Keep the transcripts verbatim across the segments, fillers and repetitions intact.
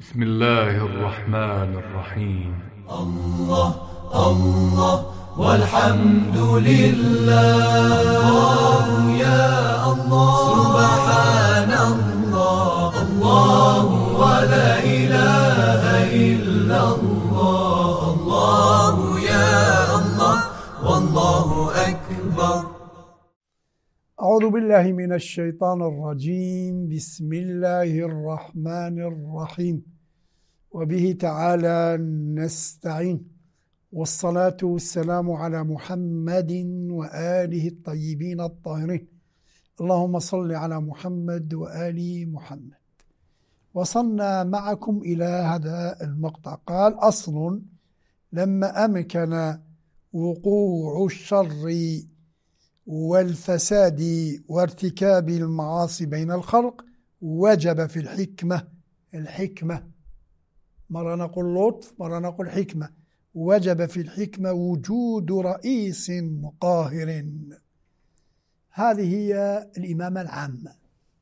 بسم الله الرحمن الرحيم. الله الله والحمد لله. الله يا الله سبحان الله. الله ولا إله إلا الله. الله يا الله والله أكبر. أعوذ بالله من الشيطان الرجيم. بسم الله الرحمن الرحيم. وبه تعالى نستعين، والصلاة والسلام على محمد وآله الطيبين الطاهرين. اللهم صل على محمد وآل محمد. وصلنا معكم إلى هذا المقطع. قال: أصل لما أمكن وقوع الشر والفساد وارتكاب المعاصي بين الخلق وجب في الحكمة الحكمة مرة نقول لطف، مرة نقول حكمة. وجب في الحكمة وجود رئيس قاهر. هذه هي الإمامة العامة.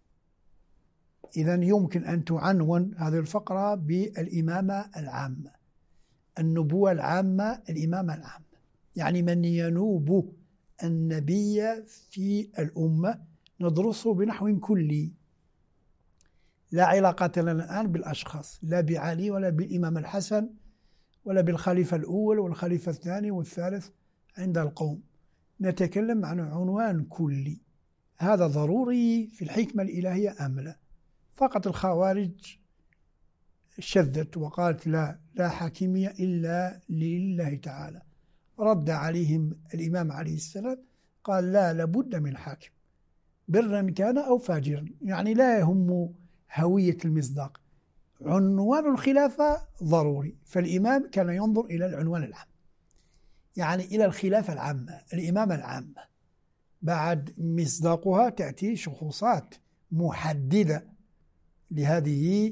إذن يمكن أن تعنون هذه الفقرة بالإمامة العامة، النبوة العامة، الإمامة العامة، يعني من ينوب النبي في الأمة ندرسه بنحو كلي. لا علاقة لنا الآن بالأشخاص، لا بعلي ولا بالإمام الحسن ولا بالخليفة الأول والخليفة الثاني والثالث عند القوم. نتكلم عن عنوان كلي. هذا ضروري في الحكمة الإلهية أم لا؟ فقط الخوارج شذت وقالت لا لا حاكمية إلا لله تعالى. رد عليهم الإمام عليه السلام قال لا، لابد من حاكم برا كان أو فاجرا، يعني لا يهم هوية المصداق. عنوان الخلافة ضروري، فالإمام كان ينظر إلى العنوان العام، يعني إلى الخلافة العامة، الإمامة العامة. بعد مصداقها تأتي شخوصات محددة لهذه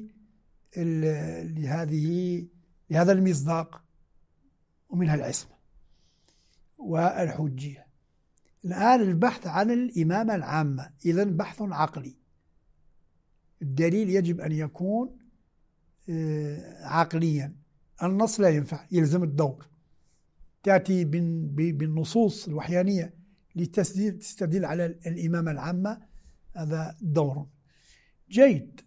لهذه لهذا المصداق، ومنها العصمة والحجية. الآن البحث عن الإمامة العامة إذن بحث عقلي. الدليل يجب أن يكون عقليا. النص لا ينفع، يلزم الدور. تأتي بالنصوص الوحيانية لتستدل على الإمامة العامة، هذا دور جيد.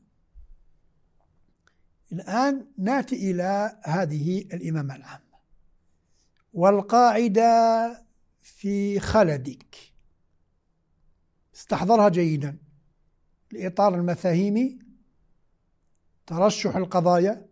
الآن نأتي إلى هذه الإمامة العامة، والقاعدة في خلدك، استحضرها جيدا. الإطار المفاهيمي، ترشح القضايا،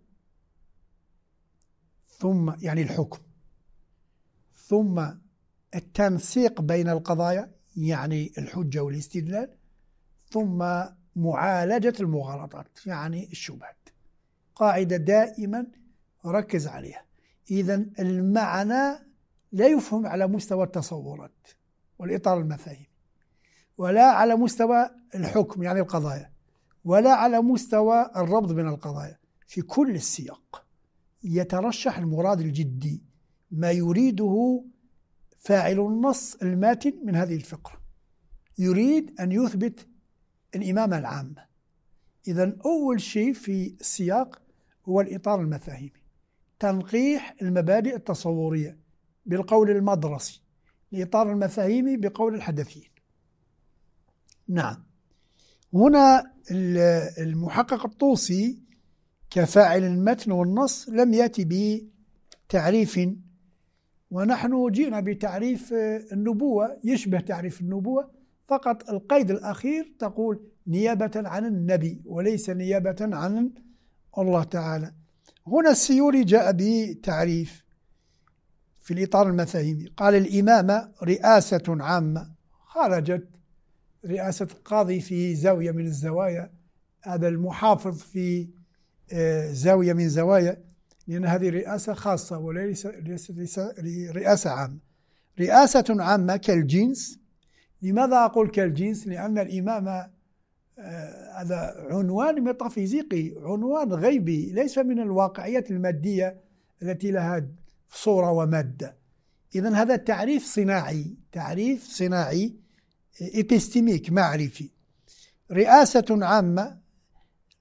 ثم يعني الحكم، ثم التنسيق بين القضايا يعني الحجة والاستدلال، ثم معالجة المغالطات يعني الشبهات. قاعدة دائما ركز عليها. إذن المعنى لا يفهم على مستوى التصورات والإطار المفاهيمي، ولا على مستوى الحكم يعني القضايا، ولا على مستوى الربط بين القضايا. في كل السياق يترشح المراد الجدي، ما يريده فاعل النص الماتن من هذه الفقرة. يريد أن يثبت الإمامة العامة. إذن أول شيء في السياق هو الإطار المفاهيمي، تنقيح المبادئ التصورية بالقول المدرسي، الإطار المفاهيمي بقول الحدثيين. نعم، هنا المحقق الطوسي كفاعل المتن والنص لم يأتي بتعريف، ونحن جئنا بتعريف النبوة يشبه تعريف النبوة، فقط القيد الأخير تقول نيابة عن النبي وليس نيابة عن الله تعالى. هنا السيوري جاء بتعريف في الإطار المفاهيمي. قال: الإمامة رئاسة عامة خرجت رئاسة القاضي في زاوية من الزوايا، هذا المحافظ في زاوية من زوايا، لأن هذه رئاسة خاصة وليست رئاسة عامة. رئاسة عامة كالجنس. لماذا أقول كالجنس؟ لأن الإمامة هذا عنوان ميتافيزيقي، عنوان غيبي، ليس من الواقعيات المادية التي لها صورة ومادة. إذن هذا تعريف صناعي، تعريف صناعي إبستيميك معرفي. رئاسة عامة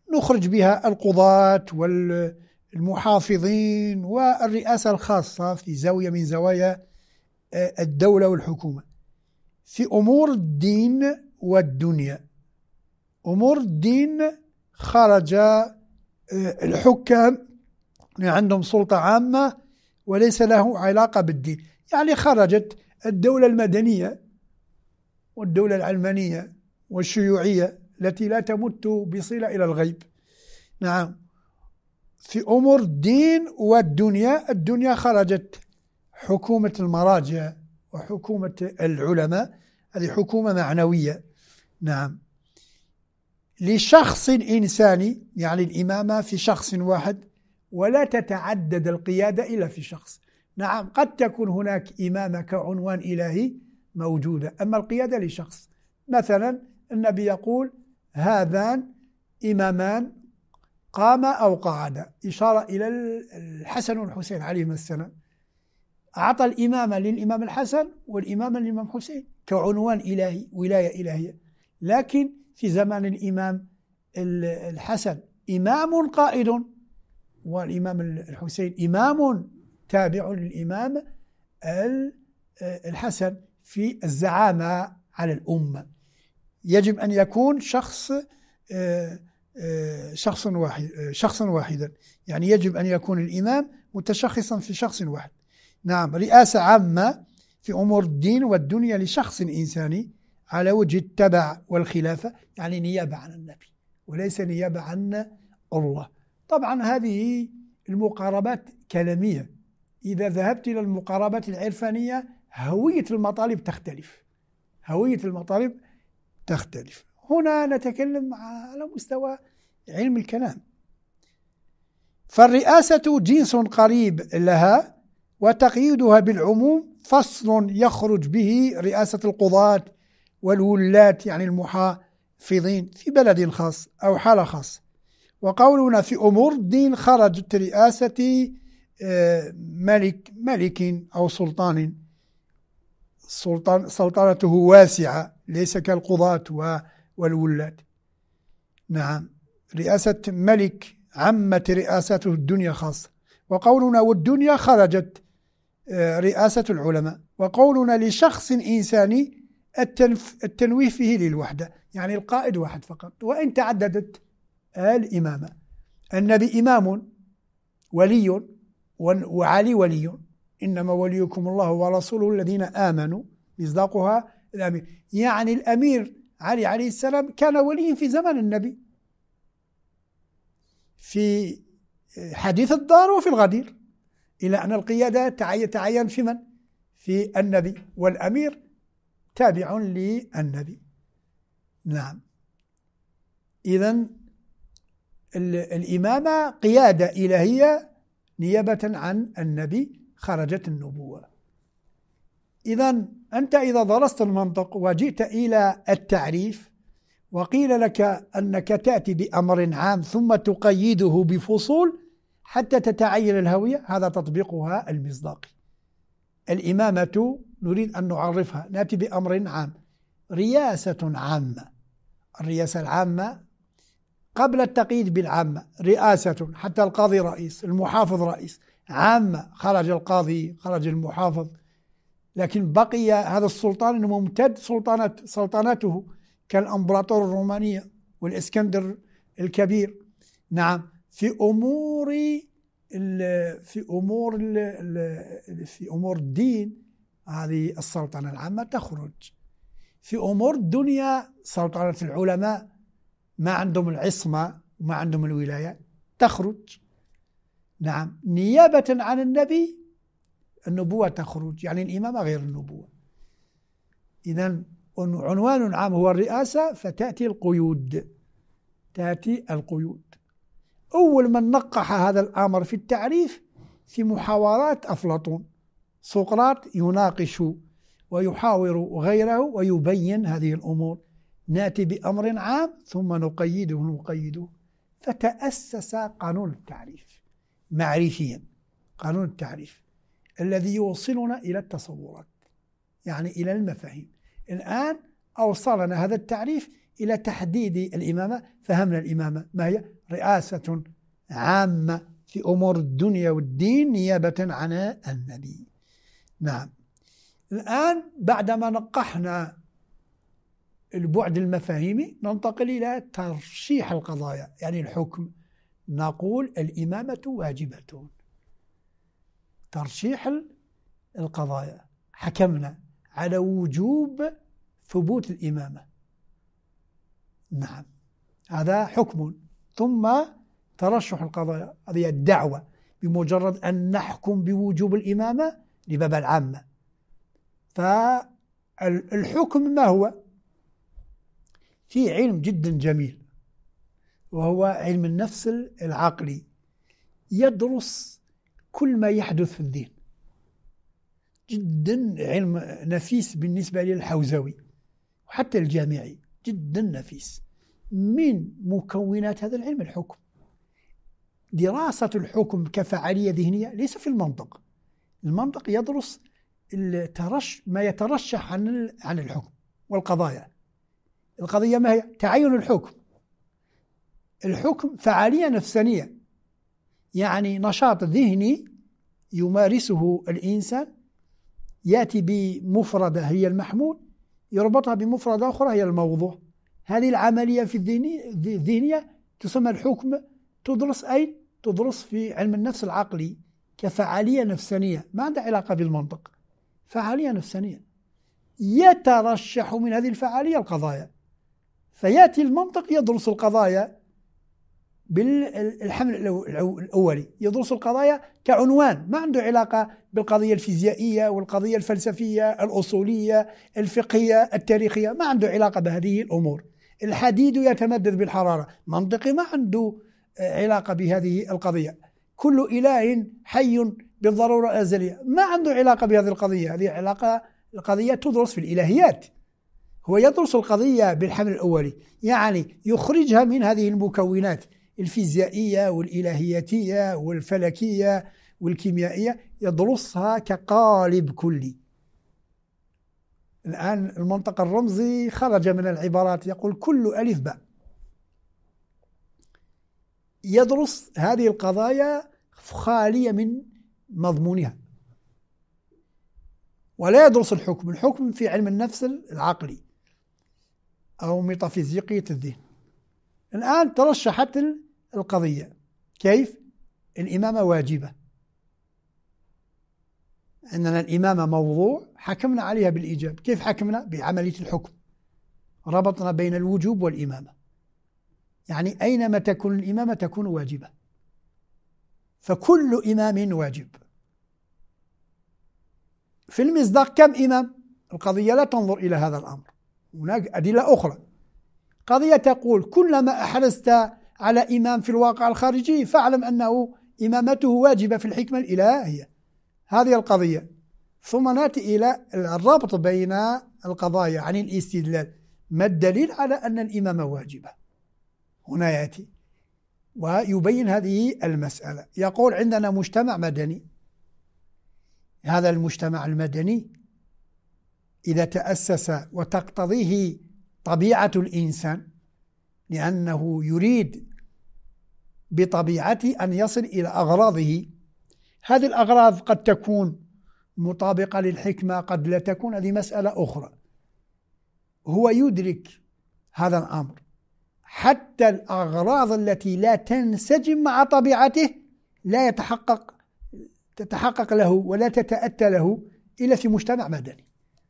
نخرج بها القضاة والمحافظين والرئاسة الخاصة في زاوية من زوايا الدولة والحكومة. في أمور الدين والدنيا، أمور الدين خرج الحكام عندهم سلطة عامة وليس له علاقة بالدين، يعني خرجت الدولة المدنية والدولة العلمانية والشيوعية التي لا تمت بصلة إلى الغيب. نعم. في أمور الدين والدنيا، الدنيا خرجت حكومة المراجع وحكومة العلماء، هذه حكومة معنوية. نعم. لشخص إنساني، يعني الإمامة في شخص واحد، ولا تتعدد القيادة إلا في شخص. نعم، قد تكون هناك إمامة كعنوان إلهي موجودة، أما القيادة لشخص. مثلا النبي يقول هذان إمامان قام أو قعد، إشارة إلى الحسن والحسين عليهما السلام. أعطى الإمامة للإمام الحسن والإمامة للإمام حسين كعنوان إلهي، ولاية إلهية. لكن في زمان الإمام الحسن إمام قائد، والإمام الحسين إمام تابع للإمام الحسن في الزعامة على الأمة. يجب أن يكون شخص شخص واحد شخصا واحدا، يعني يجب أن يكون الإمام متشخصا في شخص واحد. نعم. رئاسة عامة في أمور الدين والدنيا لشخص إنساني على وجه التبع والخلافة، يعني نيابة عن النبي وليس نيابة عن الله. طبعا هذه المقاربات كلامية. إذا ذهبت إلى المقاربات العرفانية هوية المطالب تختلف، هوية المطالب تختلف. هنا نتكلم على مستوى علم الكلام. فالرئاسة جنس قريب لها، وتقييدها بالعموم فصل يخرج به رئاسة القضاة والولاة، يعني المحافظين في بلد خاص أو حالة خاصة. وقولنا في أمور الدين خرجت رئاسة ملك ملك أو سلطان، سلطان سلطنته واسعة ليس كالقضاة والولاة. نعم. رئاسة ملك عمت رئاسته الدنيا خاصة. وقولنا والدنيا خرجت رئاسة العلماء. وقولنا لشخص إنساني التنويه فيه للوحدة، يعني القائد واحد فقط، وإن تعددت الإمامة. النبي إمام ولي، وعلي ولي، إنما وليكم الله ورسوله الذين آمنوا، مصداقها الأمير. يعني الأمير علي عليه السلام كان ولي في زمن النبي، في حديث الدار وفي الغدير، إلى أن القيادة تعين في من؟ في النبي، والأمير تابع للنبي. نعم. إذن الإمامة قيادة إلهية نيابة عن النبي، خرجت النبوة. إذن أنت إذا درست المنطق وجئت إلى التعريف وقيل لك أنك تأتي بأمر عام ثم تقيده بفصول حتى تتعين الهوية، هذا تطبيقها المصداقي. الإمامة نريد أن نعرفها، نأتي بأمر عام، رياسة عامة. الرياسة العامة قبل التقييد بالعامة رئاسة، حتى القاضي رئيس، المحافظ رئيس، عامة خرج القاضي خرج المحافظ، لكن بقي هذا السلطان ممتد سلطنة سلطنته كالأمبراطور الرومانية والإسكندر الكبير. نعم. في أمور في أمور في أمور الدين هذه السلطنة العامة تخرج. في أمور الدنيا سلطنة العلماء ما عندهم العصمة وما عندهم الولاية تخرج. نعم. نيابة عن النبي النبوة تخرج، يعني الإمامة غير النبوة. إذن عنوان عام هو الرئاسة، فتأتي القيود تأتي القيود. أول من نقح هذا الأمر في التعريف في محاورات أفلاطون، سقراط يناقش ويحاور غيره ويبين هذه الأمور. نأتي بأمر عام ثم نقيده نقيده، فتأسس قانون التعريف معرفيا، قانون التعريف الذي يوصلنا إلى التصورات، يعني إلى المفاهيم. الآن أوصلنا هذا التعريف إلى تحديد الإمامة فهمنا الإمامة ما هي؟ رئاسة عامة في أمور الدنيا والدين نيابة عن النبي. نعم. الآن بعدما نقحنا البعد المفاهيمي ننتقل إلى ترشيح القضايا، يعني الحكم. نقول الإمامة واجبة. ترشيح القضايا، حكمنا على وجوب ثبوت الإمامة. نعم، هذا حكم. ثم ترشح القضايا، هذه الدعوة بمجرد أن نحكم بوجوب الإمامة لباب العامة. فالحكم ما هو؟ في علم جدا جميل وهو علم النفس العقلي، يدرس كل ما يحدث في الذهن. جدا علم نفيس بالنسبة للحوزوي وحتى الجامعي، جدا نفيس. من مكونات هذا العلم الحكم. دراسة الحكم كفعالية ذهنية ليس في المنطق. المنطق يدرس الترش ما يترشح عن عن الحكم والقضايا. القضية ما هي؟ تعين الحكم. الحكم فعالية نفسانية، يعني نشاط ذهني يمارسه الإنسان، يأتي بمفردة هي المحمول يربطها بمفردة أخرى هي الموضوع. هذه العملية في الذهنية تسمى الحكم. تدرس أين؟ تدرس في علم النفس العقلي كفعالية نفسانية، ما عندها علاقة بالمنطق. فعالية نفسانية يترشح من هذه الفعالية القضايا. فيأتي المنطق يدرس القضايا بالحمل الأولي، يدرس القضايا كعنوان، ما عنده علاقة بالقضية الفيزيائية والقضية الفلسفية الأصولية الفقهية التاريخية، ما عنده علاقة بهذه الأمور. الحديد يتمدد بالحرارة، منطقي ما عنده علاقة بهذه القضية. كل إله حي بالضرورة الأزلية، ما عنده علاقة بهذه القضية. هذه علاقة القضية تدرس في الإلهيات. هو يدرس القضية بالحمل الأولي، يعني يخرجها من هذه المكونات الفيزيائية والإلهياتية والفلكية والكيميائية، يدرسها كقالب كلي. الآن المنطق الرمزي خرج من العبارات، يقول كل ألف باء. يدرس هذه القضايا خالية من مضمونها، ولا يدرس الحكم. الحكم في علم النفس العقلي أو ميتافيزيقية الذهن. الآن ترشحت القضية. كيف؟ الإمامة واجبة. عندنا الإمامة موضوع حكمنا عليها بالإيجاب. كيف حكمنا؟ بعملية الحكم، ربطنا بين الوجوب والإمامة. يعني أينما تكون الإمامة تكون واجبة، فكل إمام واجب. في المصداق كم إمام؟ القضية لا تنظر إلى هذا الأمر، هناك أدلة أخرى. قضية تقول كلما أحرزت على إمام في الواقع الخارجي فاعلم أنه إمامته واجبة في الحكمة الإلهية. هذه القضية. ثم نأتي إلى الربط بين القضايا عن الاستدلال. ما الدليل على أن الإمامة واجبة؟ هنا يأتي ويبين هذه المسألة. يقول عندنا مجتمع مدني. هذا المجتمع المدني إذا تأسس وتقتضيه طبيعة الإنسان، لأنه يريد بطبيعته أن يصل إلى أغراضه. هذه الأغراض قد تكون مطابقة للحكمة، قد لا تكون، هذه مسألة أخرى. هو يدرك هذا الأمر. حتى الأغراض التي لا تنسجم مع طبيعته لا يتحقق تتحقق له ولا تتأتى له إلا في مجتمع مدني.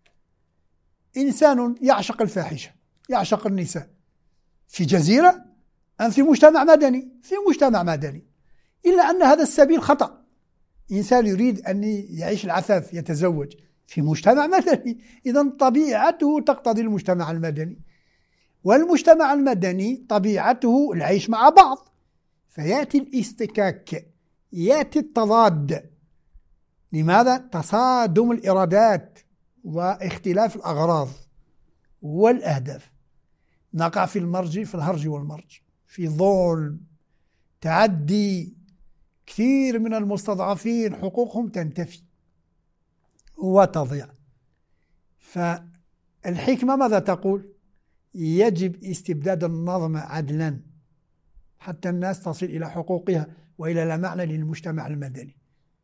إنسان يعشق الفاحشة، يعشق النساء، في جزيرة أم في مجتمع مدني؟ في مجتمع مدني. إلا أن هذا السبيل خطأ. إنسان يريد أن يعيش العفاف، يتزوج، في مجتمع مدني. إذن طبيعته تقتضي المجتمع المدني، والمجتمع المدني طبيعته العيش مع بعض. فيأتي الاستكاك، يأتي التضاد. لماذا؟ تصادم الإرادات واختلاف الأغراض والأهداف. نقع في المرج في الهرج والمرج، في ظلم، تعدي. كثير من المستضعفين حقوقهم تنتفي وتضيع. فالحكمة ماذا تقول؟ يجب استبداد النظم عدلا حتى الناس تصل إلى حقوقها وإلى لا معنى للمجتمع المدني.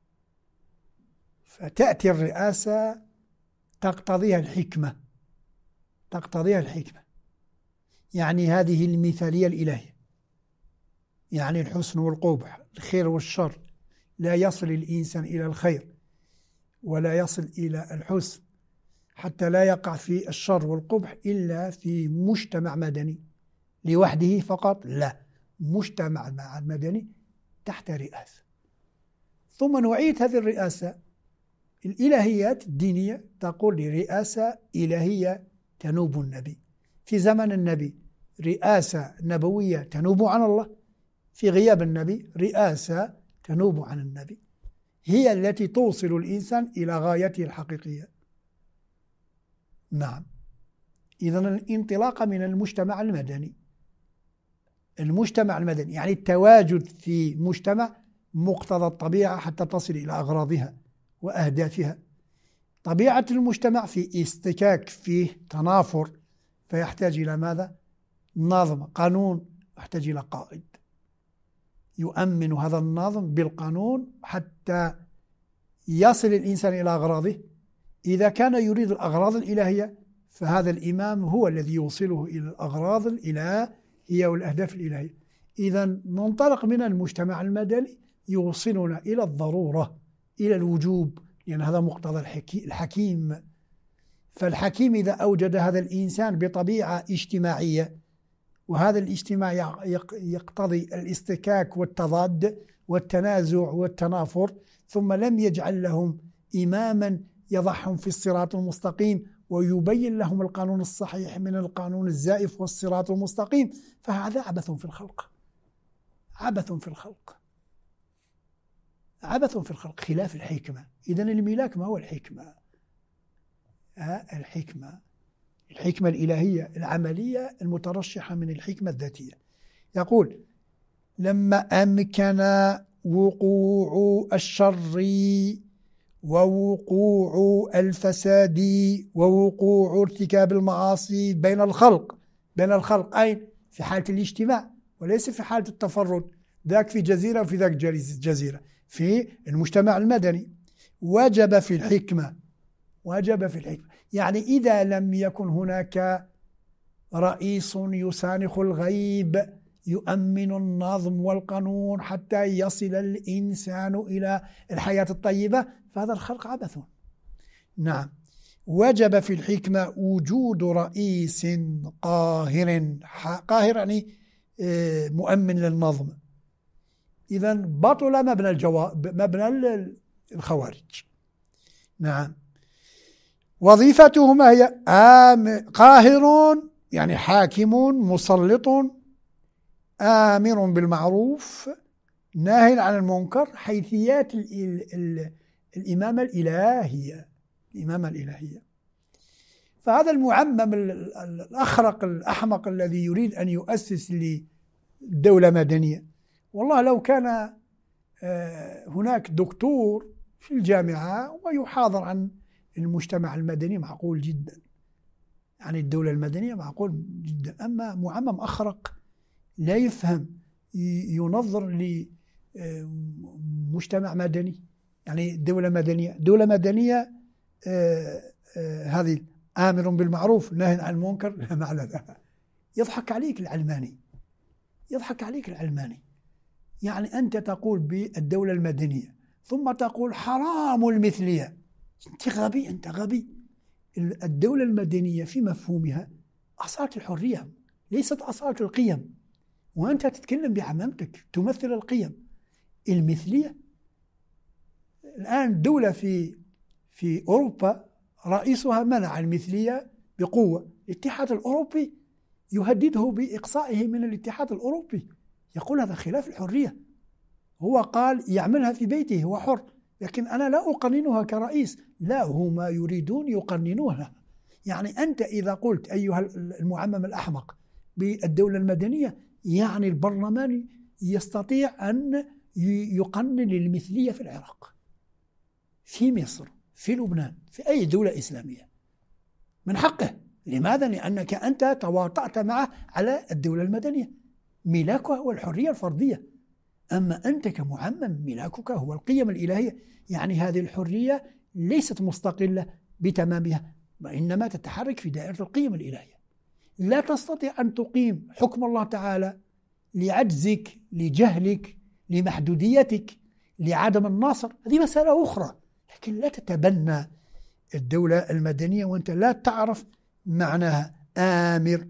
فتأتي الرئاسة تقتضيها الحكمة، تقتضيها الحكمة، يعني هذه المثالية الإلهية، يعني الحسن والقبح، الخير والشر، لا يصل الإنسان إلى الخير ولا يصل إلى الحسن حتى لا يقع في الشر والقبح إلا في مجتمع مدني لوحده فقط، لا، مجتمع مدني تحت رئاسة. ثم نوعية هذه الرئاسة، الإلهيات الدينية تقول لرئاسة إلهية تنوب النبي، في زمن النبي رئاسة نبوية تنوب عن الله، في غياب النبي رئاسة تنوب عن النبي، هي التي توصل الإنسان إلى غايته الحقيقية. نعم، إذن الانطلاق من المجتمع المدني، المجتمع المدني يعني التواجد في مجتمع مقتضى الطبيعة حتى تصل إلى أغراضها وأهدافها. طبيعة المجتمع في استكاك، فيه تنافر، فيحتاج إلى ماذا؟ نظم، قانون، يحتاج إلى قائد يؤمن هذا النظم بالقانون حتى يصل الإنسان إلى أغراضه. إذا كان يريد الأغراض الإلهية فهذا الإمام هو الذي يوصله إلى الأغراض الإلهية والأهداف الإلهية. إذا ننطلق من المجتمع المدني يوصلنا إلى الضرورة، إلى الوجوب، لأن يعني هذا مقتضى الحكيم. فالحكيم إذا أوجد هذا الإنسان بطبيعة اجتماعية، وهذا الاجتماع يقتضي الاستكاك والتضاد والتنازع والتنافر، ثم لم يجعل لهم إماما يضعهم في الصراط المستقيم ويبين لهم القانون الصحيح من القانون الزائف والصراط المستقيم، فهذا عبث في الخلق، عبث في الخلق، عبث في الخلق، خلاف الحكمة. إذن الملاك ما هو الحكمة؟ ها الحكمة، الحكمة الإلهية العملية المترشحة من الحكمة الذاتية. يقول: لما أمكن وقوع الشر ووقوع الفساد ووقوع ارتكاب المعاصي بين الخلق، بين الخلق أين؟ في حالة الاجتماع وليس في حالة التفرد، ذاك في جزيرة وفي ذاك جزيرة، في المجتمع المدني، وجب في الحكمة، وجب في الحكمة، يعني إذا لم يكن هناك رئيس يسانخ الغيب يؤمن النظم والقانون حتى يصل الإنسان إلى الحياة الطيبة، فهذا الخلق عبث. نعم، وجب في الحكمة وجود رئيس قاهر، قاهر يعني مؤمن للنظم. إذن بطل مبنى الجواب، مبنى الخوارج. نعم، وظيفته ما هي؟ آم قاهر يعني حاكم مسلط آمر بالمعروف ناهي عن المنكر، حيثيات ال ال ال الإمامة الإلهية، الإمامة الإلهية. فهذا المعمم الأخرق الأحمق الذي يريد أن يؤسس لدولة مدنية، والله لو كان هناك دكتور في الجامعة ويحاضر عن المجتمع المدني معقول جدا، يعني الدولة المدنية معقول جدا. أما معمم أخرق لا يفهم، ينظر لمجتمع مدني يعني دولة مدنية، دولة مدنية آآ آآ هذه آمر بالمعروف ناهي عن المنكر، معنى ذا يضحك عليك العلماني، يضحك عليك العلماني. يعني أنت تقول بالدولة المدنية ثم تقول حرام المثلية، أنت غبي، أنت غبي. الدولة المدنية في مفهومها أصالة الحرية، ليست أصالة القيم، وأنت تتكلم بعمامتك تمثل القيم. المثلية الآن دولة في في أوروبا رئيسها منع المثلية بقوة، الاتحاد الأوروبي يهدده بإقصائه من الاتحاد الأوروبي، يقول هذا خلاف الحرية. هو قال يعملها في بيته، هو حر، لكن أنا لا أقننها كرئيس، لا، هم يريدون يقننوها. يعني أنت إذا قلت أيها المعمم الأحمق بالدولة المدنية، يعني البرلمان يستطيع أن يقنن المثلية في العراق، في مصر، في لبنان، في أي دولة إسلامية، من حقه لماذا؟ لأنك أنت تواطأت معه على الدولة المدنية، ملاكها هو الحرية الفردية، أما أنت كمعمم ملاكك هو القيم الإلهية. يعني هذه الحرية ليست مستقلة بتمامها، وإنما تتحرك في دائرة القيم الإلهية. لا تستطيع أن تقيم حكم الله تعالى لعجزك، لجهلك، لمحدوديتك، لعدم الناصر، هذه مسألة أخرى. لكن لا تتبنى الدولة المدنية وأنت لا تعرف معناها. آمر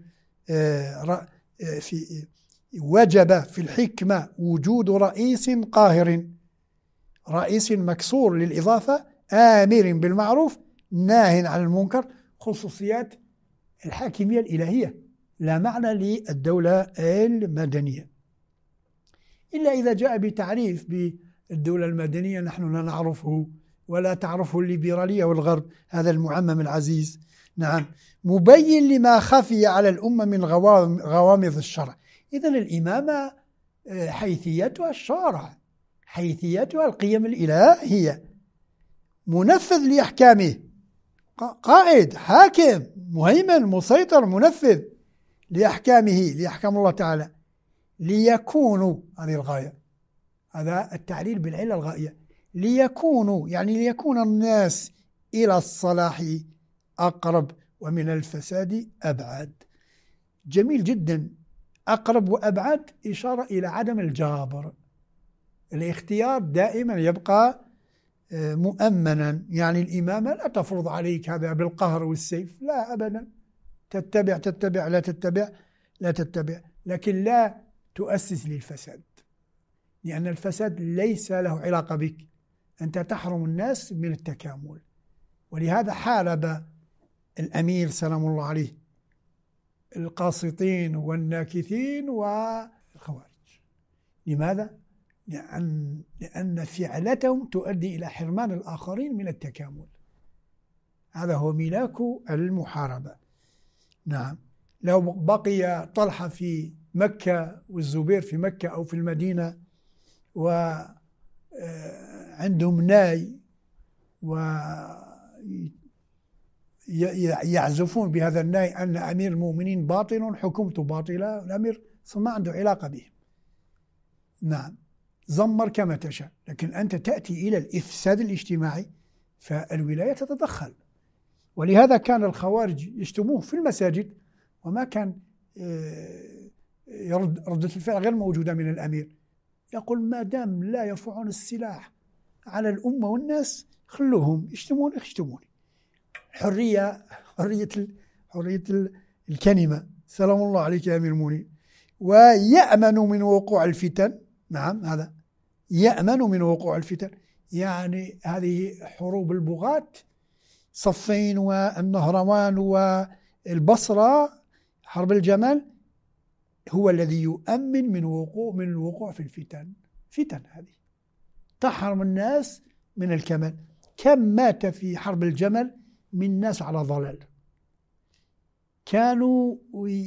في وجب في الحكمة وجود رئيس قاهر، رئيس مكسور للإضافة، آمر بالمعروف ناه عن المنكر، خصوصيات الحاكمية الإلهية، لا معنى للدولة المدنية إلا إذا جاء بتعريف بالدولة المدنية نحن لا نعرفه ولا تعرفه الليبرالية والغرب، هذا المعمم العزيز. نعم، مبين لما خفي على الأمة من غوامض الشرع. إذن الإمامة حيثيتها الشرع، حيثيتها القيم الإلهية، منفذ لأحكامه، قائد، حاكم، مهيمن، مسيطر، منفذ لأحكامه، لأحكام الله تعالى، ليكونوا، هذه الغاية، هذا التعليل بالعلة الغائية، ليكونوا يعني ليكون الناس إلى الصلاح أقرب ومن الفساد أبعد. جميل جدا، أقرب وأبعد إشارة إلى عدم الجابر، الاختيار دائما يبقى مؤمنا. يعني الإمامة لا تفرض عليك هذا بالقهر والسيف، لا أبدا، تتبع تتبع لا تتبع لا تتبع، لكن لا تؤسس للفساد، لأن الفساد ليس له علاقة بك، أنت تحرم الناس من التكامل. ولهذا حارب الأمير سلام الله عليه القاسطين والناكثين والخوارج. لماذا؟ لأن, لأن فعلتهم تؤدي إلى حرمان الآخرين من التكامل، هذا هو ملاك المحاربة. نعم، لو بقي طلحة في مكة والزبير في مكة أو في المدينة وعندهم ناي ويعزفون بهذا الناي أن أمير المؤمنين باطل، حكمته باطلة، الأمير ما عنده علاقة به. نعم، زمر كما تشاء، لكن أنت تأتي إلى الإفساد الاجتماعي فالولاية تتدخل. ولهذا كان الخوارج يشتموه في المساجد، وما كان يرد ردة الفعل غير موجودة من الأمير، يقول ما دام لا يرفعون السلاح على الأمة والناس خلوهم يشتمون يشتمون. حرية حرية حرية الكلمة، سلام الله عليك يا أمير المؤمنين. ويأمن من وقوع الفتن، نعم، هذا يأمن من وقوع الفتن، يعني هذه حروب البغاة، صفين والنهروان والبصرة، حرب الجمل، هو الذي يؤمن من وقوع من الوقوع في الفتن. فتن هذه تحرم الناس من الكمال. كم مات في حرب الجمل من ناس على ضلال، كانوا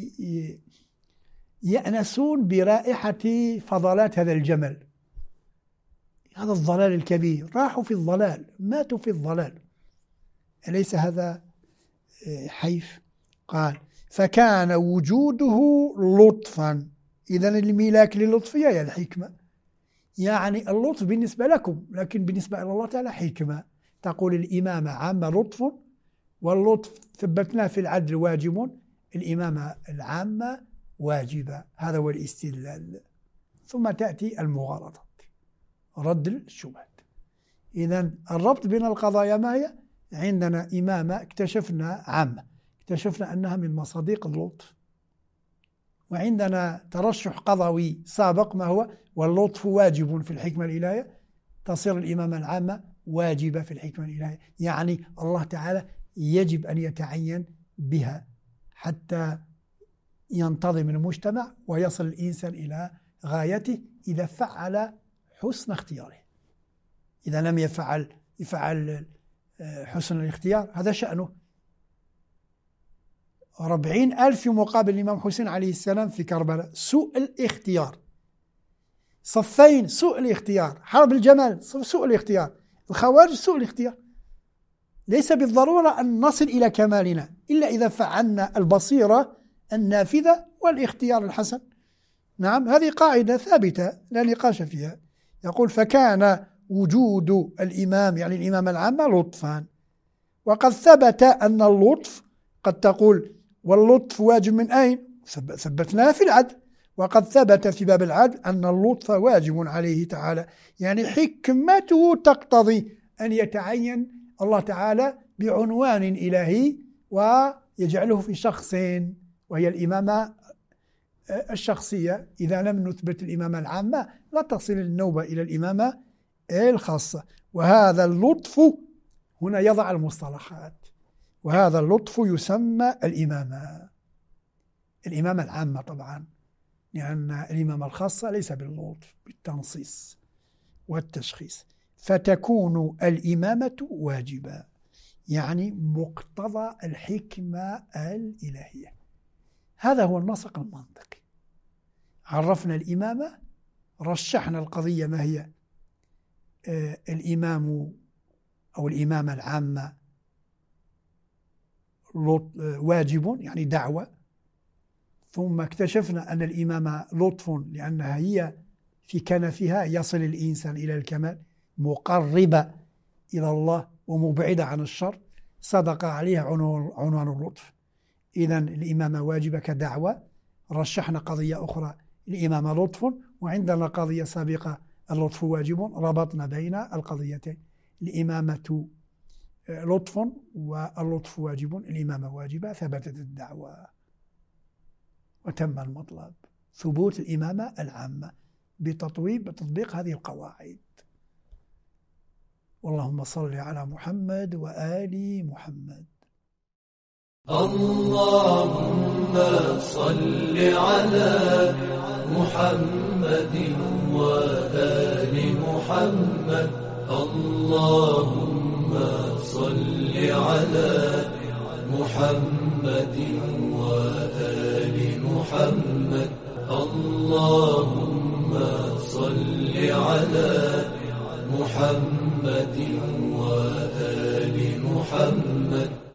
يأنسون برائحة فضلات هذا الجمل، هذا الضلال الكبير، راحوا في الضلال، ماتوا في الضلال. أليس هذا حيف؟ قال فكان وجوده لطفا. إذن الملاك للطفية هي الحكمة، يعني اللطف بالنسبة لكم، لكن بالنسبة إلى الله تعالى حكمة. تقول الإمامة عامة لطف، واللطف ثبتناه في العدل واجب، الإمامة العامة واجبة، هذا هو الاستدلال. ثم تأتي المغالطة، رد الشبهات. إذن الربط بين القضايا ما هي؟ عندنا إمامة اكتشفنا عامة، اكتشفنا أنها من مصادق اللطف، وعندنا ترشح قضوي سابق ما هو واللطف واجب في الحكمة الإلهية، تصير الإمامة العامة واجبة في الحكمة الإلهية، يعني الله تعالى يجب أن يتعين بها حتى ينتظم المجتمع ويصل الإنسان إلى غايته إذا فعل حسن اختياره. إذا لم يفعل يفعل حسن الاختيار هذا شأنه. أربعين ألف في مقابل الإمام حسين عليه السلام في كربلاء، سوء الاختيار. صفين سوء الاختيار، حرب الجمل سوء الاختيار، الخوارج سوء الاختيار. ليس بالضرورة أن نصل إلى كمالنا إلا إذا فعلنا البصيرة النافذة والاختيار الحسن. نعم، هذه قاعدة ثابتة لا نقاش فيها. يقول فكان وجود الإمام يعني الإمام العام لطفا، وقد ثبت أن اللطف، قد تقول واللطف واجب من أين؟ ثبتناها في العدل، وقد ثبت في باب العدل أن اللطف واجب عليه تعالى، يعني حكمته تقتضي أن يتعين الله تعالى بعنوان إلهي ويجعله في شخص، وهي الإمامة الشخصية. إذا لم نثبت الإمامة العامة لا تصل النوبة إلى الإمامة الخاصة. وهذا اللطف هنا يضع المصطلحات، وهذا اللطف يسمى الإمامة الإمامة العامة طبعا، لأن الإمامة الخاصة ليس باللطف، بالتنصيص والتشخيص. فتكون الإمامة واجبة، يعني مقتضى الحكمة الإلهية. هذا هو النسق المنطقي. عرفنا الإمامة، رشحنا القضية ما هي آه الإمام أو الإمامة العامة واجب يعني دعوة، ثم اكتشفنا أن الإمامة لطف لأنها هي في كنفها يصل الإنسان إلى الكمال، مقربة إلى الله ومبعدة عن الشر، صدق عليها عنوان اللطف. إذن الإمامة واجبة كدعوة. رشحنا قضية أخرى الإمامة لطف، وعندنا قضية سابقة اللطف واجب، ربطنا بين القضيتين. الإمامة لطف واللطف واجب، الإمامة واجبة، ثبتت الدعوة وتم المطلب، ثبوت الإمامة العامة بتطويب بتطبيق هذه القواعد. اللهم صل على محمد وآل محمد. اللهم صل على محمد وآل محمد. اللهم صل على محمد وآل محمد. اللهم صل على محمد وآل محمد.